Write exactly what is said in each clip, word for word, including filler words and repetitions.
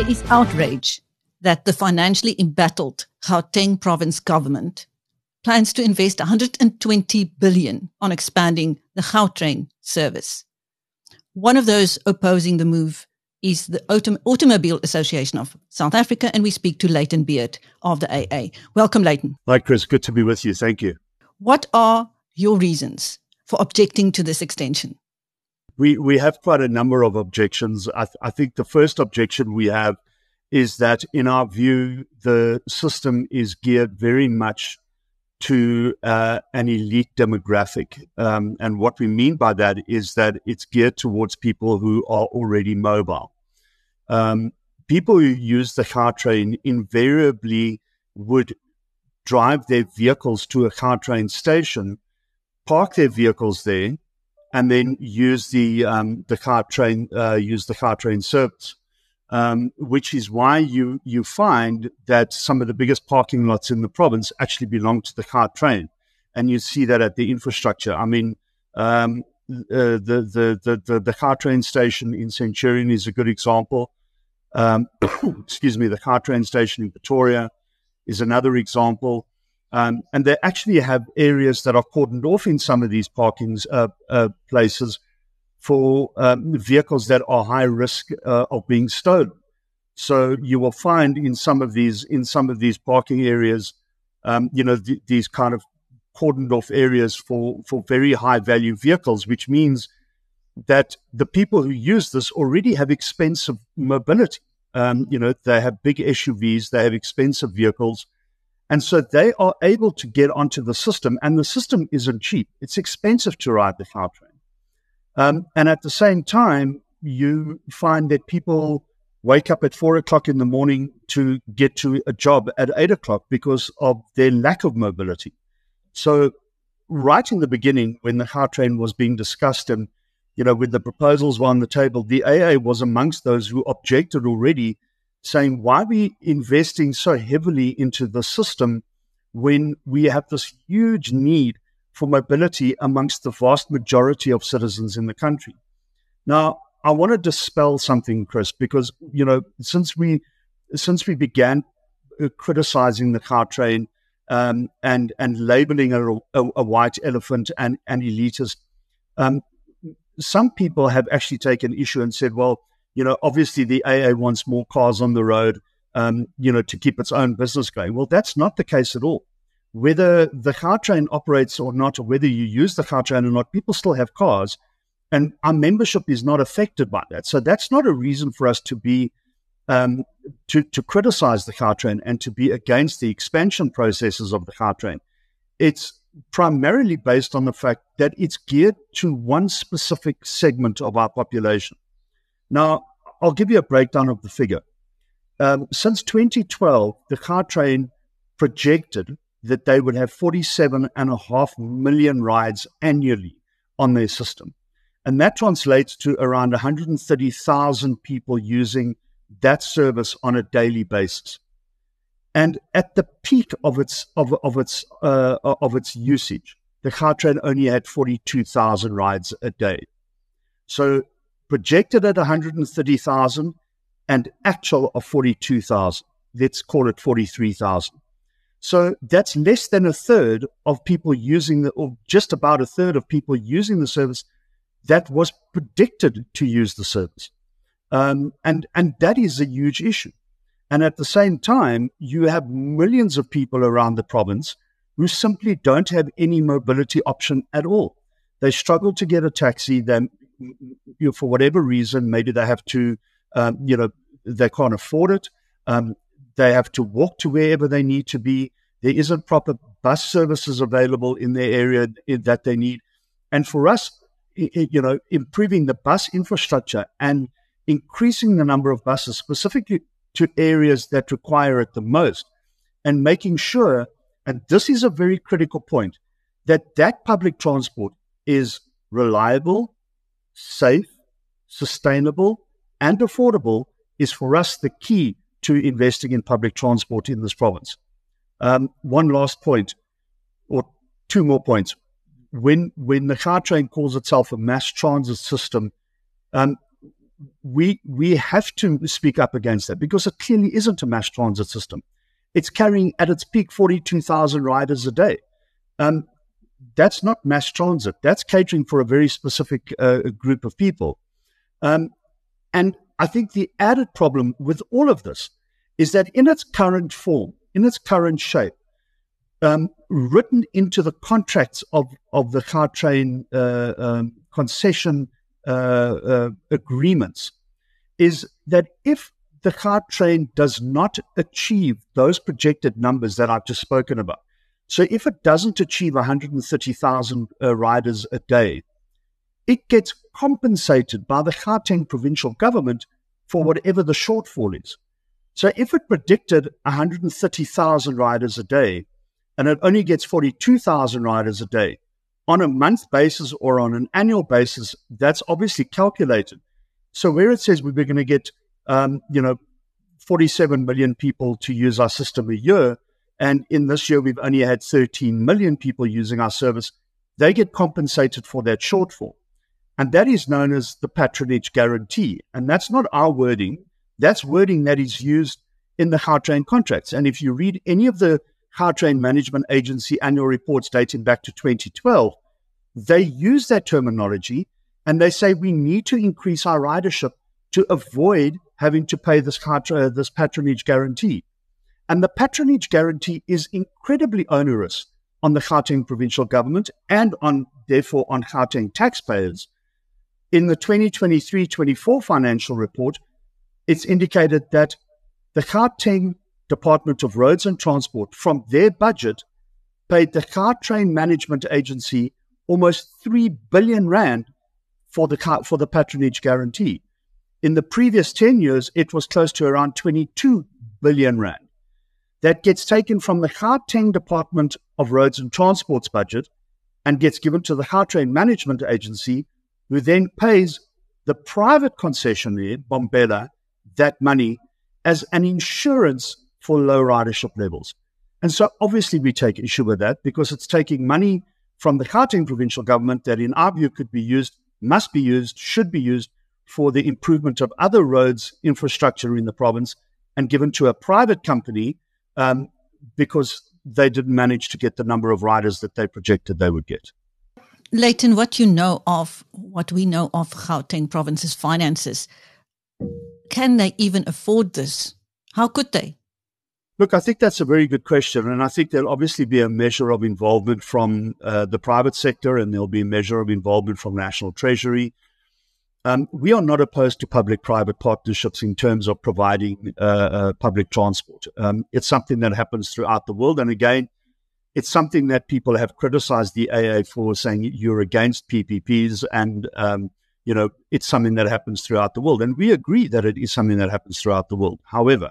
There is outrage that the financially embattled Gauteng province government plans to invest one hundred twenty billion dollars on expanding the Gautrain service. One of those opposing the move is the Autom- Automobile Association of South Africa, and we speak to Leighton Beard of the A A. Welcome, Leighton. Hi, Chris. Good to be with you. Thank you. What are your reasons for objecting to this extension? We we have quite a number of objections. I, th- I think the first objection we have is that, in our view, the system is geared very much to uh, an elite demographic. Um, and what we mean by that is that it's geared towards people who are already mobile. Um, people who use the Gautrain invariably would drive their vehicles to a Gautrain station, park their vehicles there, and then use the um, the Gautrain uh, use the Gautrain service. Um, which is why you you find that some of the biggest parking lots in the province actually belong to the Gautrain, and you see that at the infrastructure. I mean, um, uh, the, the the the the Gautrain station in Centurion is a good example. Um, excuse me, the Gautrain station in Pretoria is another example, um, and they actually have areas that are cordoned off in some of these parking uh, uh, places for um, vehicles that are high risk uh, of being stolen. So you will find in some of these in some of these parking areas, um, you know, th- these kind of cordoned off areas for, for very high value vehicles, which means that the people who use this already have expensive mobility. Um, you know, they have big S U Vs, they have expensive vehicles, and so they are able to get onto the system. And the system isn't cheap; it's expensive to ride the Gautrain. Um, and at the same time, you find that people wake up at four o'clock in the morning to get to a job at eight o'clock because of their lack of mobility. So right in the beginning, when the Gautrain was being discussed and, you know, when the proposals were on the table, the A A was amongst those who objected already, saying, why are we investing so heavily into the system when we have this huge need for mobility amongst the vast majority of citizens in the country? Now, I want to dispel something, Chris, because, you know, since we since we began uh, criticizing the Gautrain um, and and labeling a, a, a white elephant and, and elitist, um, some people have actually taken issue and said, well, you know, obviously the A A wants more cars on the road, um, you know, to keep its own business going. Well, that's not the case at all. Whether the Gautrain operates or not, or whether you use the Gautrain or not, people still have cars, and our membership is not affected by that. So that's not a reason for us to be um, to to criticize the Gautrain and to be against the expansion processes of the Gautrain. It's primarily based on the fact that it's geared to one specific segment of our population. Now, I'll give you a breakdown of the figure. Um, since twenty twelve, the Gautrain projected that they would have forty-seven and a half million rides annually on their system. And that translates to around one hundred thirty thousand people using that service on a daily basis. And at the peak of its of, of its uh, of its usage, the Gautrain only had forty-two thousand rides a day. So projected at one hundred thirty thousand and actual of forty-two thousand. Let's call it forty-three thousand. So that's less than a third of people using the, or just about a third of people using the service that was predicted to use the service. Um, and, and that is a huge issue. And at the same time, you have millions of people around the province who simply don't have any mobility option at all. They struggle to get a taxi. Then, you know, for whatever reason, maybe they have to, um, you know, they can't afford it. Um, They have to walk to wherever they need to be. There isn't proper bus services available in their area that they need. And for us, you know, improving the bus infrastructure and increasing the number of buses specifically to areas that require it the most, and making sure, and this is a very critical point, that that public transport is reliable, safe, sustainable, and affordable is for us the key to investing in public transport in this province. Um, one last point, or two more points. When when the Gautrain calls itself a mass transit system, um, we we have to speak up against that because it clearly isn't a mass transit system. It's carrying at its peak forty-two thousand riders a day. Um, that's not mass transit. That's catering for a very specific uh, group of people. Um, and I think the added problem with all of this is that in its current form, in its current shape, um, written into the contracts of, of the Gautrain uh, um, concession uh, uh, agreements, is that if the Gautrain does not achieve those projected numbers that I've just spoken about, so if it doesn't achieve one hundred thirty thousand uh, riders a day, it gets compensated by the Gauteng provincial government for whatever the shortfall is. So if it predicted one hundred thirty thousand riders a day and it only gets forty-two thousand riders a day, on a month basis or on an annual basis, that's obviously calculated. So where it says we're going to get, um, you know, forty-seven million people to use our system a year, and in this year we've only had thirteen million people using our service, they get compensated for that shortfall. And that is known as the patronage guarantee. And that's not our wording. That's wording that is used in the Gautrain contracts. And if you read any of the Gautrain Management Agency annual reports dating back to twenty twelve, they use that terminology and they say we need to increase our ridership to avoid having to pay this, uh, this patronage guarantee. And the patronage guarantee is incredibly onerous on the Gauteng provincial government and on, therefore, on Gauteng taxpayers. In the twenty twenty-three twenty-four financial report, it's indicated that the Gauteng Department of Roads and Transport, from their budget, paid the Gautrain Management Agency almost three billion rand for the for the patronage guarantee. In the previous ten years, it was close to around twenty-two billion rand. That gets taken from the Gauteng Department of Roads and Transport's budget and gets given to the Gautrain Management Agency, who then pays the private concessionaire, Bombela, that money as an insurance for low ridership levels. And so obviously we take issue with that because it's taking money from the Gauteng provincial government that in our view could be used, must be used, should be used for the improvement of other roads infrastructure in the province and given to a private company um, because they didn't manage to get the number of riders that they projected they would get. Leighton, what you know of, what we know of Gauteng province's finances, can they even afford this? How could they? Look, I think that's a very good question. And I think there'll obviously be a measure of involvement from uh, the private sector, and there'll be a measure of involvement from National Treasury. Um, we are not opposed to public-private partnerships in terms of providing uh, uh, public transport. Um, it's something that happens throughout the world. And again, it's something that people have criticized the A A for, saying you're against P P Ps. And, um, you know, it's something that happens throughout the world. And we agree that it is something that happens throughout the world. However,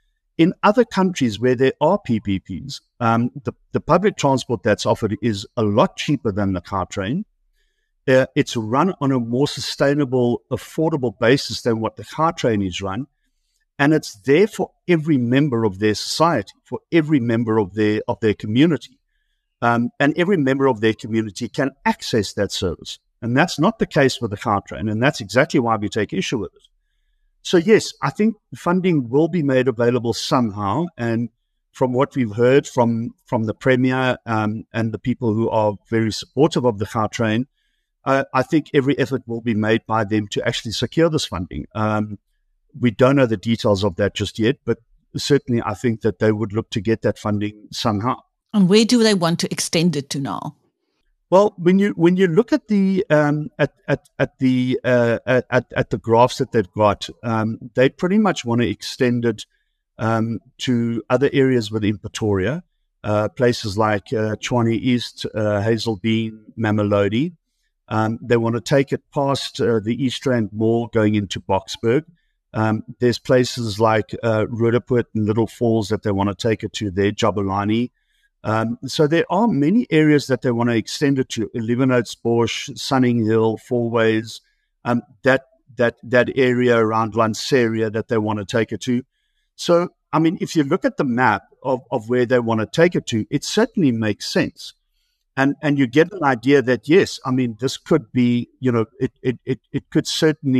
in other countries where there are P P Ps, um, the, the public transport that's offered is a lot cheaper than the Gautrain. Uh, it's run on a more sustainable, affordable basis than what the Gautrain is run. And it's there for every member of their society, for every member of their of their community. Um, and every member of their community can access that service. And that's not the case with the Gautrain. And that's exactly why we take issue with it. So, yes, I think funding will be made available somehow. And from what we've heard from, from the Premier um, and the people who are very supportive of the Gautrain, uh, I think every effort will be made by them to actually secure this funding. Um, we don't know the details of that just yet, but certainly I think that they would look to get that funding somehow. And where do they want to extend it to now? Well, when you when you look at the um, at at at the uh, at at the graphs that they've got, um, they pretty much want to extend it um, to other areas within Pretoria, uh, places like uh, Tshwane East, uh, Hazeldean, Mamelodi. Um, they want to take it past uh, the East Rand Mall, going into Boksburg. Um, there's places like uh, Roodepoort and Little Falls that they want to take it to there, Jabulani. Um, so there are many areas that they want to extend it to: Elievenoordsbosch, Sunning Hill, Fourways, um, that that that area around Lanseria that they want to take it to. So, I mean, if you look at the map of, of where they want to take it to, it certainly makes sense, and and you get an idea that yes, I mean, this could be, you know, it it it, it could certainly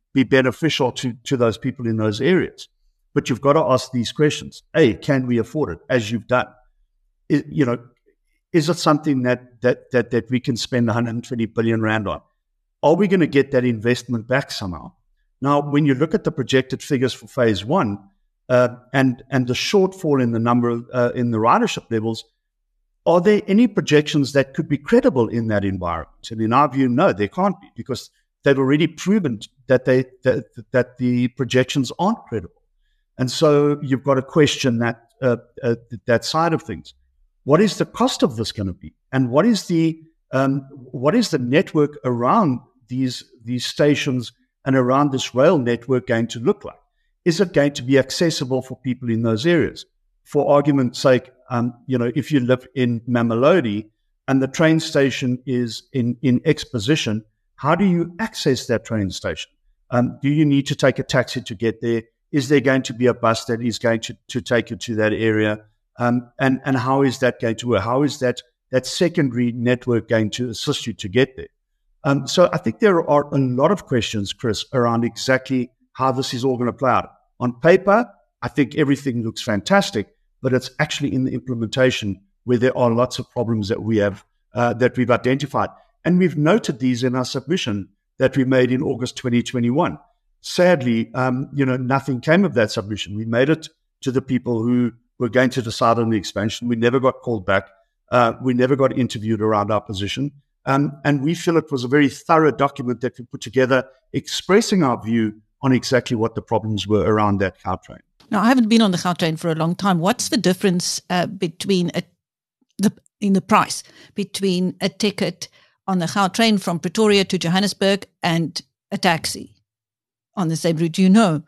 be beneficial to, to those people in those areas. But you've got to ask these questions. A, can we afford it, as you've done? Is, you know, is it something that, that, that, that we can spend one hundred twenty billion rand on? Are we going to get that investment back somehow? Now, when you look at the projected figures for phase one uh, and, and the shortfall in the number of, uh, in the ridership levels, are there any projections that could be credible in that environment? And in our view, no, there can't be, because they've already proven that they that, that the projections aren't credible. And so you've got to question that uh, uh, that side of things. What is the cost of this going to be, and what is the um, what is the network around these these stations and around this rail network going to look like? Is it going to be accessible for people in those areas? For argument's sake, um, you know, if you live in Mamelodi and the train station is in in X position, how do you access that train station? Um, do you need to take a taxi to get there? Is there going to be a bus that is going to, to take you to that area? Um, and, and how is that going to work? How is that, that secondary network going to assist you to get there? Um, so I think there are a lot of questions, Chris, around exactly how this is all going to play out. On paper, I think everything looks fantastic, but it's actually in the implementation where there are lots of problems that we have, uh, that we've identified. And we've noted these in our submission that we made in August twenty twenty-one. Sadly, um, you know, nothing came of that submission. We made it to the people who were going to decide on the expansion. We never got called back. Uh, we never got interviewed around our position. Um, and we feel it was a very thorough document that we put together expressing our view on exactly what the problems were around that Gautrain. Now, I haven't been on the Gautrain for a long time. What's the difference uh, between a, the in the price between a ticket on the Gautrain from Pretoria to Johannesburg and a taxi on the same route, you know?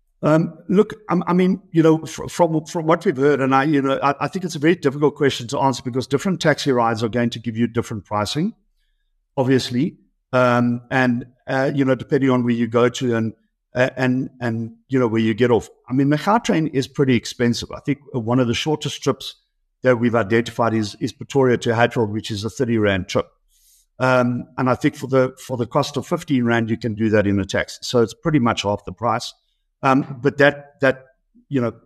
Um, look, I, I mean, you know, from from what we've heard, and I, you know, I, I think it's a very difficult question to answer because different taxi rides are going to give you different pricing, obviously, um, and uh, you know, depending on where you go to and uh, and and you know where you get off. I mean, the Gautrain is pretty expensive. I think one of the shortest trips that we've identified is is Pretoria to Hatfield, which is a thirty rand trip. Um, and I think for the for the cost of fifteen rand, you can do that in a taxi. So it's pretty much half the price. Um, but that that you know,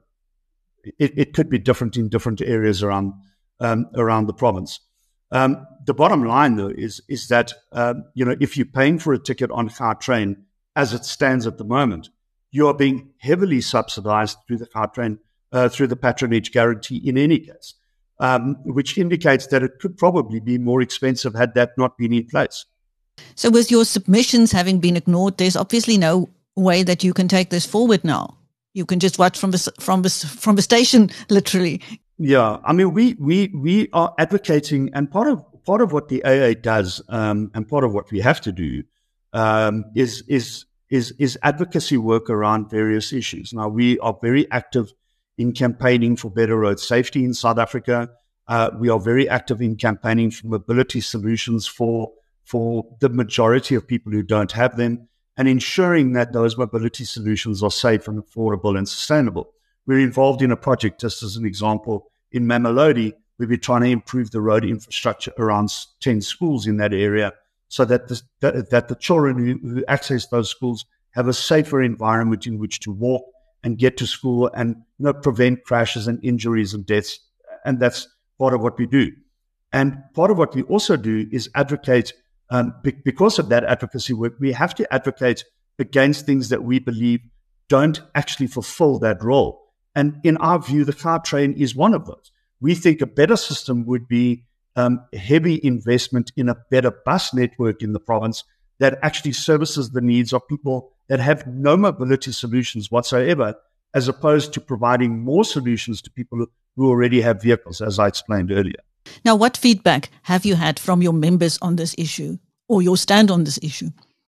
it, it could be different in different areas around um, around the province. Um, the bottom line, though, is is that um, you know, if you're paying for a ticket on Gautrain as it stands at the moment, you are being heavily subsidised through the Gautrain uh, through the patronage guarantee in any case. Um, which indicates that it could probably be more expensive had that not been in place. So with your submissions having been ignored, there's obviously no way that you can take this forward now. You can just watch from the, from the, from the station, literally. Yeah, I mean, we we we are advocating, and part of part of what the A A does, um, and part of what we have to do, um, is is is is advocacy work around various issues. Now, we are very active in campaigning for better road safety in South Africa. Uh, we are very active in campaigning for mobility solutions for for the majority of people who don't have them, and ensuring that those mobility solutions are safe and affordable and sustainable. We're involved in a project, just as an example, in Mamelodi, where we're trying to improve the road infrastructure around ten schools in that area so that the, that, that the children who, who access those schools have a safer environment in which to walk and get to school and, you know, prevent crashes and injuries and deaths. And that's part of what we do. And part of what we also do is advocate, um, be- because of that advocacy work, we have to advocate against things that we believe don't actually fulfill that role. And in our view, the Gautrain is one of those. We think a better system would be um, heavy investment in a better bus network in the province that actually services the needs of people that have no mobility solutions whatsoever, as opposed to providing more solutions to people who already have vehicles, as I explained earlier. Now, what feedback have you had from your members on this issue, or your stand on this issue?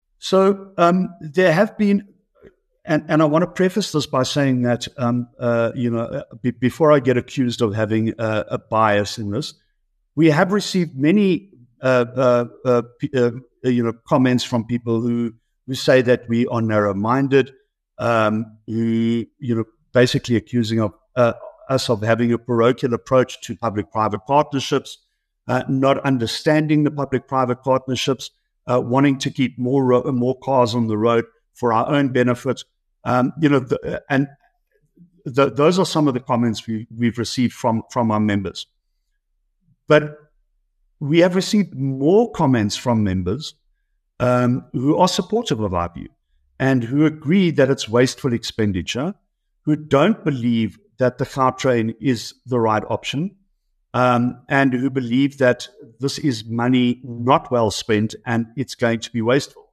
So um, there have been, and, and I want to preface this by saying that, um, uh, you know, b- before I get accused of having uh, a bias in this, we have received many, uh, uh, uh, p- uh, you know, comments from people who who say that we are narrow-minded, um, who, you know, basically accusing of uh, us of having a parochial approach to public-private partnerships, uh, not understanding the public-private partnerships, uh, wanting to keep more ro- more cars on the road for our own benefit. Um, you know, the, and the, those are some of the comments we, we've received from, from our members. But we have received more comments from members um, who are supportive of our view and who agree that it's wasteful expenditure, who don't believe that the Gautrain is the right option, um, and who believe that this is money not well spent and it's going to be wasteful.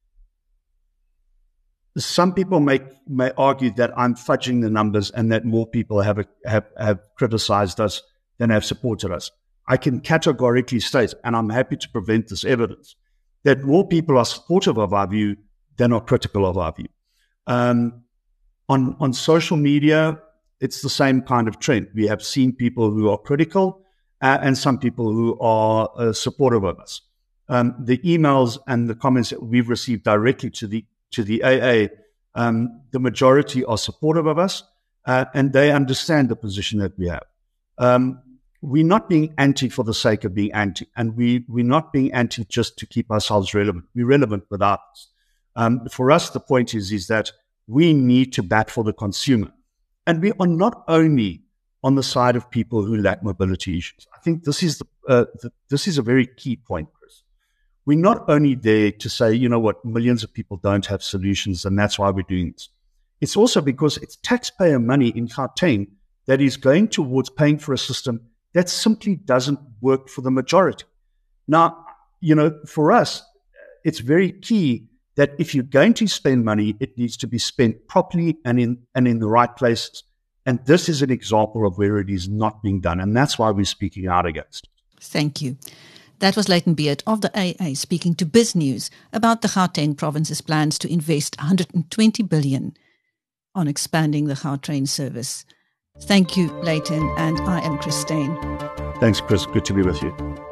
Some people may, may argue that I'm fudging the numbers and that more people have, a, have, have criticized us than have supported us. I can categorically state, and I'm happy to present this evidence, that more people are supportive of our view than are critical of our view. Um, on, on social media, it's the same kind of trend. We have seen people who are critical uh, and some people who are uh, supportive of us. Um, the emails and the comments that we've received directly to the to the A A, um, the majority are supportive of us, uh, and they understand the position that we have. Um, we're not being anti for the sake of being anti, and we, we're not being anti just to keep ourselves relevant. We're relevant without us. Um, for us, the point is, is that we need to bat for the consumer. And we are not only on the side of people who lack mobility issues. I think this is, the, uh, the, this is a very key point, Chris. We're not only there to say, you know what, millions of people don't have solutions and that's why we're doing this. It's also because it's taxpayer money in Gauteng that is going towards paying for a system that simply doesn't work for the majority. Now, you know, for us, it's very key that if you're going to spend money, it needs to be spent properly and in, and in the right places. And this is an example of where it is not being done. And that's why we're speaking out against it. Thank you. That was Leighton Beard of the A A speaking to BizNews about the Gauteng province's plans to invest one hundred twenty billion dollars on expanding the Gautrain service. Thank you, Leighton, and I am Christine. Thanks, Chris. Good to be with you.